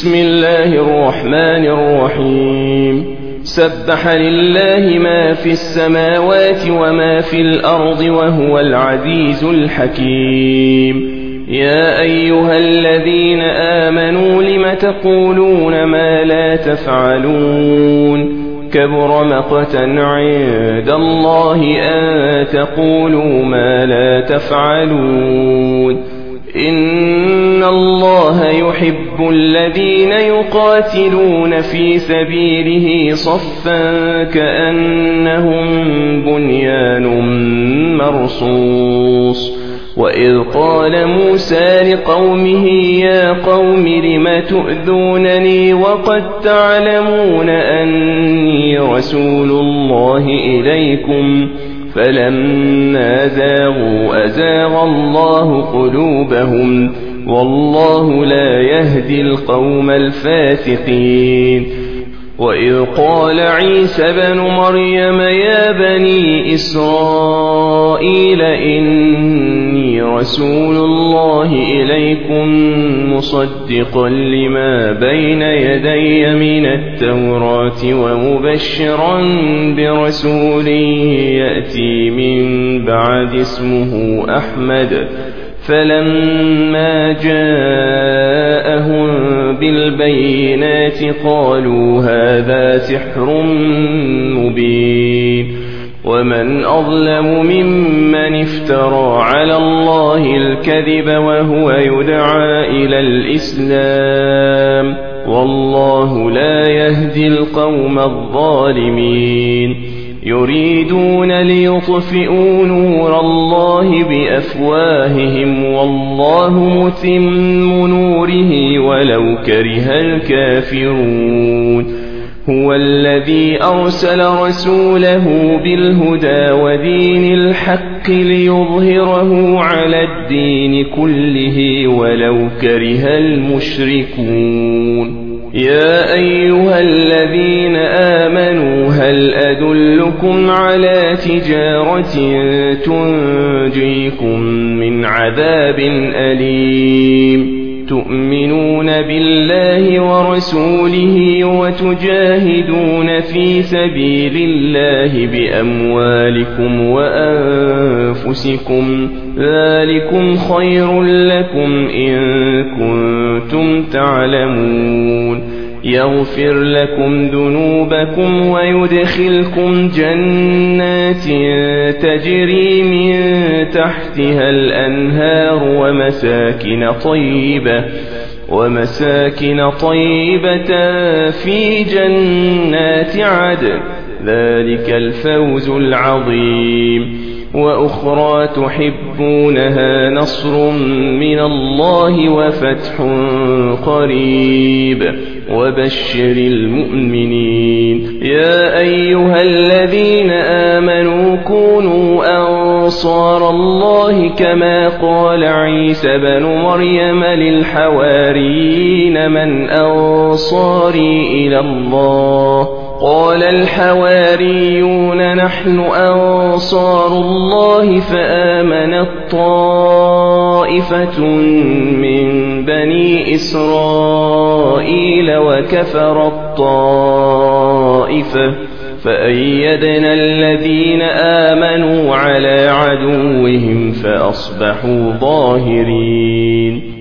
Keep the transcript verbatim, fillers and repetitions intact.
بسم الله الرحمن الرحيم سبح لله ما في السماوات وما في الأرض وهو العزيز الحكيم يا أيها الذين آمنوا لم تقولون ما لا تفعلون كبر مقتا عند الله أن تقولوا ما لا تفعلون إن الله يحب الذين يقاتلون في سبيله صفا كأنهم بنيان مرصوص وإذ قال موسى لقومه يا قوم لم تؤذونني وقد تعلمون أني رسول الله إليكم فلما زاغوا أزاغ الله قلوبهم والله لا يهدي القوم الفاسقين وإذ قال عيسى بن مريم يا بني إسرائيل إني رسول الله إليكم مصدقا لما بين يدي من التوراة ومبشرا برسول يأتي من بعد اسمه أحمد فلما جاءهم بالبينات قالوا هذا سحر مبين ومن أظلم ممن افترى على الله الكذب وهو يدعى إلى الإسلام والله لا يهدي القوم الظالمين يريدون ليطفئوا نور الله بأفواههم والله متم نوره ولو كره الكافرون هو الذي أرسل رسوله بالهدى ودين الحق ليظهره على الدين كله ولو كره المشركون يا أيها الذين آمنوا هل أدلكم على تجارة تنجيكم من عذاب أليم تؤمنون بالله ورسوله وتجاهدون في سبيل الله بأموالكم وأنفسكم ذلكم خير لكم إن كنتم تعلمون يغفر لكم ذنوبكم ويدخلكم جنات تجري من تحتها الأنهار ومساكن طيبة ومساكن طيبة في جنات عدن ذلك الفوز العظيم وأخرى تحبونها نصر من الله وفتح قريب وبشر المؤمنين يا أيها الذين آمنوا كونوا أنصار الله كما قال عيسى بن مريم للحواريين من أنصاري إلى الله قال الحواريون نحن أنصار الله فآمنت طائفة من بني إسرائيل وكفرت طائفة فأيدنا الذين آمنوا على عدوهم فأصبحوا ظاهرين